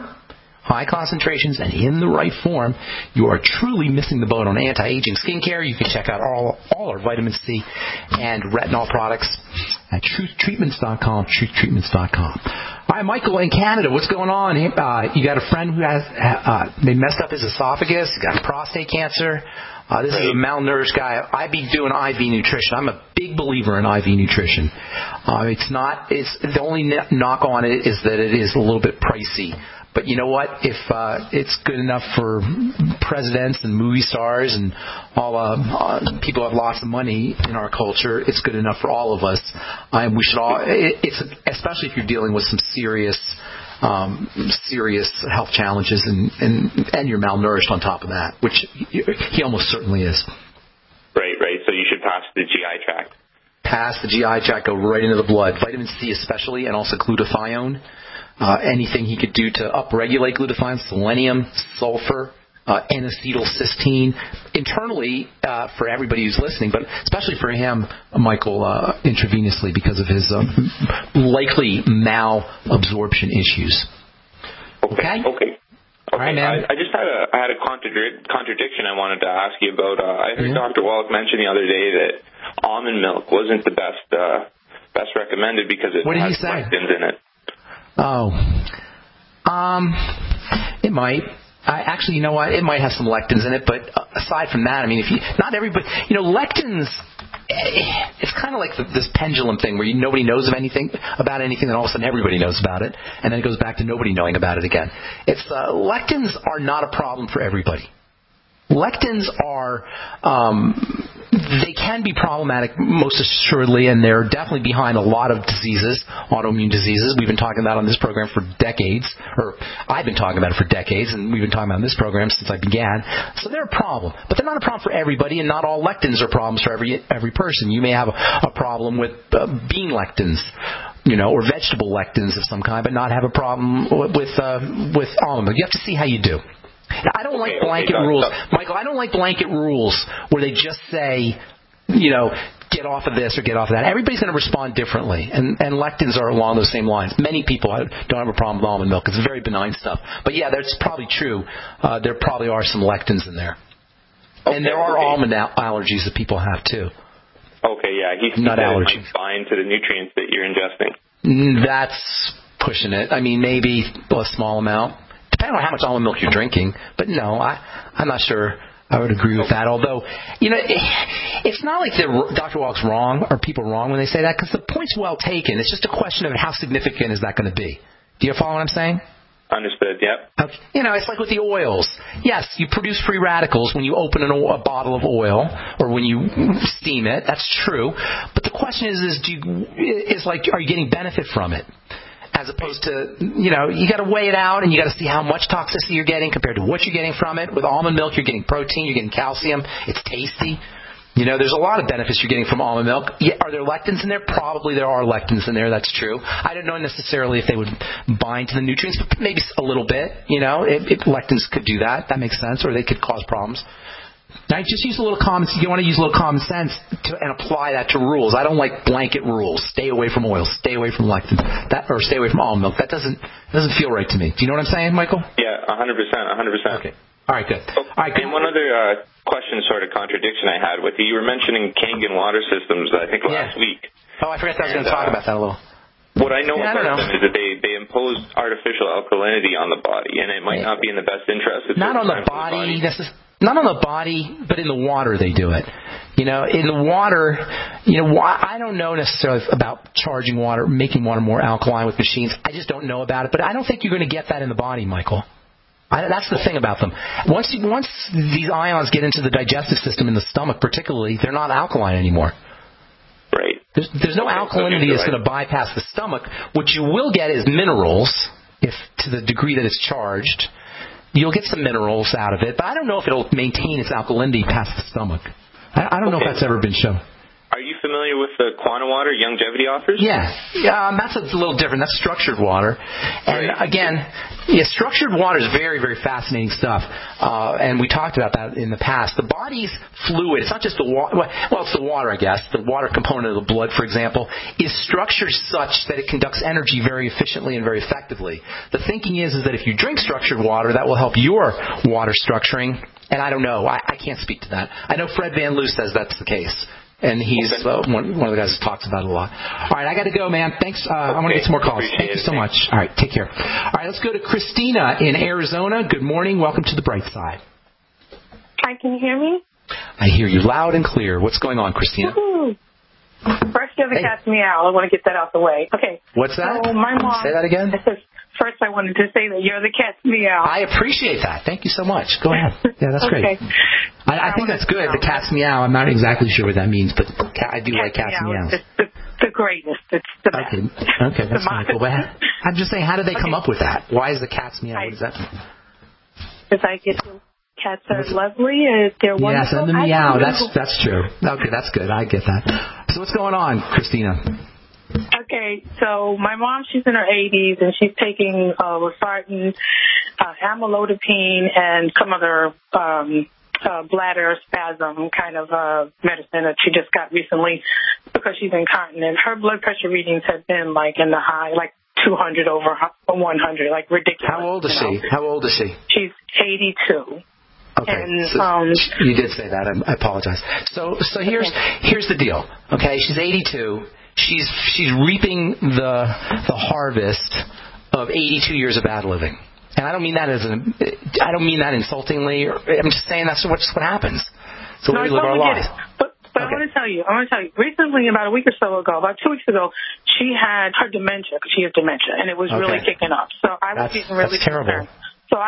you are truly missing the boat on anti-aging skincare. You can check out all our vitamin C and retinol products at truthtreatments.com, truthtreatments.com. All right, Michael in Canada, what's going on? You got a friend who has they messed up his esophagus, he got prostate cancer. This is a malnourished guy. I be doing IV nutrition. I'm a big believer in IV nutrition. It's the only knock on it is that it is a little bit pricey. But you know what? If it's good enough for presidents and movie stars and all people who have lots of money in our culture, it's good enough for all of us. We should all. It's especially if you're dealing with some serious health challenges and you're malnourished on top of that, which he almost certainly is. Right. So you should pass the GI tract. Pass the GI tract, go right into the blood. Vitamin C especially, and also glutathione. Anything he could do to upregulate glutathione, selenium, sulfur, N-acetylcysteine, internally for everybody who's listening, but especially for him, Michael, intravenously because of his likely malabsorption issues. Okay. All right, man. I just had a contradiction I wanted to ask you about. I heard Dr. Wallach mention the other day that almond milk wasn't the best recommended because it has lectins in it. Oh, it might. Actually, you know what? It might have some lectins in it, but aside from that, I mean, not everybody, lectins. It's kind of like this pendulum thing where nobody knows anything, then all of a sudden everybody knows about it, and then it goes back to nobody knowing about it again. Lectins are not a problem for everybody. Lectins are, they can be problematic most assuredly, and they're definitely behind a lot of diseases, autoimmune diseases. We've been talking about on this program for decades, or I've been talking about it for decades, and we've been talking about on this program since I began. So they're a problem, but they're not a problem for everybody, and not all lectins are problems for every person. You may have a problem with bean lectins, or vegetable lectins of some kind, but not have a problem with almond milk. You have to see how you do. I don't like blanket rules. Michael, I don't like blanket rules where they just say, get off of this or get off of that. Everybody's going to respond differently, and lectins are along those same lines. Many people don't have a problem with almond milk. It's very benign stuff. But, yeah, that's probably true. There probably are some lectins in there. And there are almond allergies that people have, too. Okay, yeah. He said it might bind to the nutrients that you're ingesting. That's pushing it. I mean, maybe a small amount. Depending on how much almond milk you're drinking. But no, I'm not sure I would agree with that. Although, it's not like Dr. Wallach's wrong or people are wrong when they say that, because the point's well taken. It's just a question of how significant is that going to be. Do you follow what I'm saying? Understood, yep. Okay. It's like with the oils. Yes, you produce free radicals when you open a bottle of oil or when you steam it. That's true. But the question is are you getting benefit from it? As opposed to, you got to weigh it out, and you got to see how much toxicity you're getting compared to what you're getting from it. With almond milk, you're getting protein, you're getting calcium. It's tasty. There's a lot of benefits you're getting from almond milk. Are there lectins in there? Probably there are lectins in there. That's true. I don't know necessarily if they would bind to the nutrients, but maybe a little bit. Lectins could do that. That makes sense. Or they could cause problems. Now, just use a little common sense. You want to use a little common sense and apply that to rules. I don't like blanket rules. Stay away from oils. Stay away from lectins. Or stay away from almond milk. That doesn't feel right to me. Do you know what I'm saying, Michael? Yeah, 100%. Okay. All right, good. And one other question, sort of contradiction I had with you. You were mentioning Kangen water systems, I think, last week. Oh, I forgot I was going to talk about that a little. What I know about them is that they impose artificial alkalinity on the body, and it might not be in the best interest of not on the body necessarily. Not on the body, but in the water they do it. In the water, I don't know necessarily about charging water, making water more alkaline with machines. I just don't know about it. But I don't think you're going to get that in the body, Michael. That's the thing about them. Once these ions get into the digestive system in the stomach particularly, they're not alkaline anymore. Right. There's no alkalinity that's going to bypass the stomach. What you will get is minerals, if to the degree that it's charged. You'll get some minerals out of it, but I don't know if it'll maintain its alkalinity past the stomach. I don't know if that's ever been shown. Are you familiar with the Quantawater Youngevity offers? Yeah, that's a little different. That's structured water. And again, structured water is very, very fascinating stuff. And we talked about that in the past. The body's fluid, it's not just the water. Well, it's the water, I guess. The water component of the blood, for example, is structured such that it conducts energy very efficiently and very effectively. The thinking is that if you drink structured water, that will help your water structuring. And I don't know. I can't speak to that. I know Fred Van Loo says that's the case. And he's one of the guys who talks about it a lot. All right, I got to go, man. Thanks. I want to get some more calls. Thank you so much. All right, take care. All right, let's go to Christina in Arizona. Good morning. Welcome to the Bright Side. Hi, can you hear me? I hear you loud and clear. What's going on, Christina? Woo-hoo. First, you have the cat's meow. I want to get that out the way. Okay. What's that? So my mom, say that again? First, I wanted to say that you're the cat's meow. I appreciate that. Thank you so much. Go ahead. Yeah, that's great. I think that's good, the cat's meow. I'm not exactly sure what that means, but I do like cat's meows. It's the greatest. It's the best. Okay, that's fine. Cool. I'm just saying, how did they come up with that? Why is the cat's meow? What does that mean? Because I get cats are lovely and they're wonderful. Yes, and the meow. That's true. Okay, that's good. I get that. So what's going on, Christina? Okay, so my mom, she's in her 80s, and she's taking losartan, amlodipine, and some other bladder spasm kind of medicine that she just got recently because she's incontinent. Her blood pressure readings have been in the high, 200 over 100, ridiculous. How old is she? How old is she? She's 82. Okay, and, you did say that. I apologize. So here's the deal. Okay, she's 82. She's reaping the harvest of 82 years of bad living, and I don't mean that I don't mean that insultingly. I'm just saying that's what happens. So we live our lives. But I want to tell you. Recently, about a week or so ago, about 2 weeks ago, she had her dementia because she has dementia, and it was really kicking up. So I was getting really concerned. So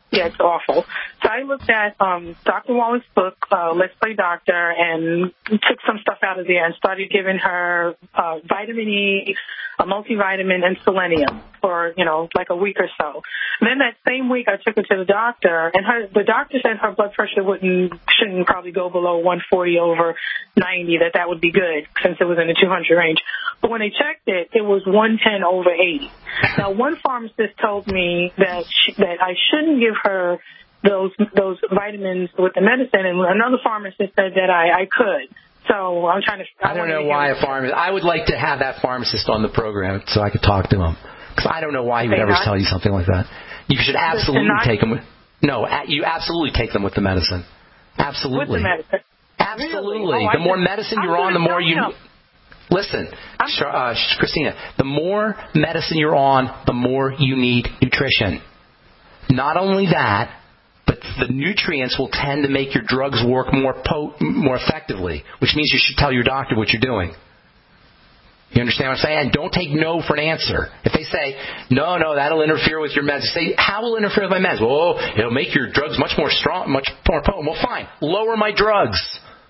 Yeah, it's awful. So I looked at Dr. Waller's book, Let's Play Doctor, and took some stuff out of there and started giving her vitamin E, a multivitamin, and selenium for, like a week or so. And then that same week I took her to the doctor, and the doctor said her blood pressure shouldn't probably go below 140 over 90, that would be good since it was in the 200 range. But when they checked it, it was 110 over 80. Now, one pharmacist told me that I shouldn't give her those vitamins with the medicine, and another pharmacist said that I could. So I'm trying to. I don't know why a pharmacist. I would like to have that pharmacist on the program so I could talk to him, because I don't know why he would ever tell you something like that. You should absolutely take them. You absolutely take them with the medicine. Absolutely. With the medicine. Absolutely. Really? The more medicine you're on, the more you. Listen, Christina, the more medicine you're on, the more you need nutrition. Not only that, but the nutrients will tend to make your drugs work more effectively, which means you should tell your doctor what you're doing. You understand what I'm saying? And don't take no for an answer. If they say, no, that'll interfere with your meds, say, how will it interfere with my meds? Well, it'll make your drugs much more strong, much more potent. Well, fine. Lower my drugs.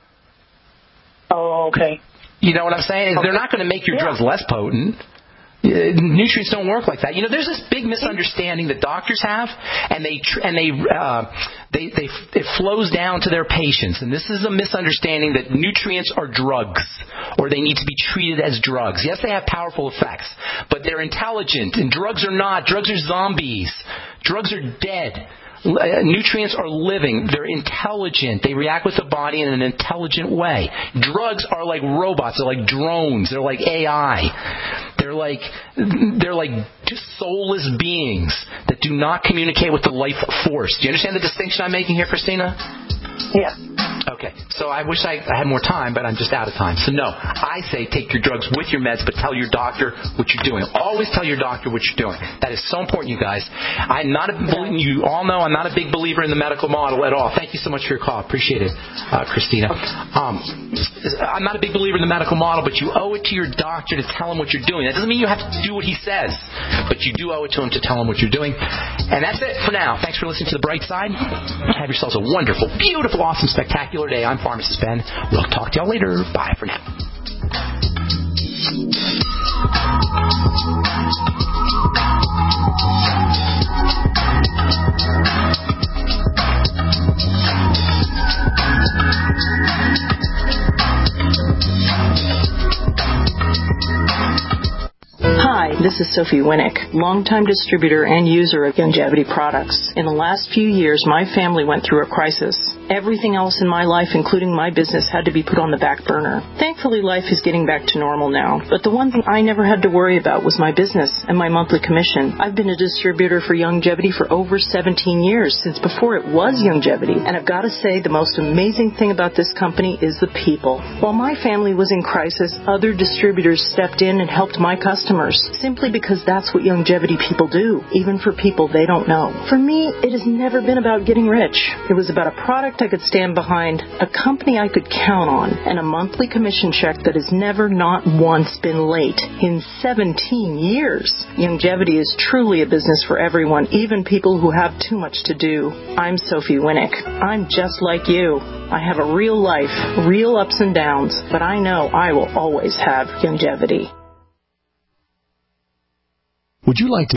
Oh, okay. You know what I'm saying? They're not going to make your drugs less potent. Nutrients don't work like that. There's this big misunderstanding that doctors have, and it flows down to their patients. And this is a misunderstanding that nutrients are drugs, or they need to be treated as drugs. Yes, they have powerful effects, but they're intelligent, and drugs are not. Drugs are zombies. Drugs are dead. Nutrients are living. They're intelligent. They react with the body in an intelligent way. Drugs are like robots. They're like drones. They're like AI. They're like just soulless beings that do not communicate with the life force. Do you understand the distinction I'm making here, Christina? Yeah. Okay, so I wish I had more time, but I'm just out of time. So no, I say take your drugs with your meds, but tell your doctor what you're doing. Always tell your doctor what you're doing. That is so important, you guys. You all know I'm not a big believer in the medical model at all. Thank you so much for your call. Appreciate it, Christina. I'm not a big believer in the medical model, but you owe it to your doctor to tell him what you're doing. That doesn't mean you have to do what he says, but you do owe it to him to tell him what you're doing. And that's it for now. Thanks for listening to The Bright Side. Have yourselves a wonderful, beautiful, awesome, spectacular day. I'm Pharmacist Ben. We'll talk to y'all later. Bye for now. Hi, this is Sophie Winnick, longtime distributor and user of Youngevity products. In the last few years, my family went through a crisis. Everything else in my life, including my business, had to be put on the back burner. Thankfully, life is getting back to normal now. But the one thing I never had to worry about was my business and my monthly commission. I've been a distributor for Youngevity for over 17 years, since before it was Youngevity. And I've got to say, the most amazing thing about this company is the people. While my family was in crisis, other distributors stepped in and helped my customers, simply because that's what Youngevity people do, even for people they don't know. For me, it has never been about getting rich. It was about a product I could stand behind, a company I could count on, and a monthly commission check that has never, not once, been late. In 17 years, Youngevity is truly a business for everyone, even people who have too much to do. I'm Sophie Winnick. I'm just like you. I have a real life, real ups and downs, but I know I will always have Youngevity. Would you like to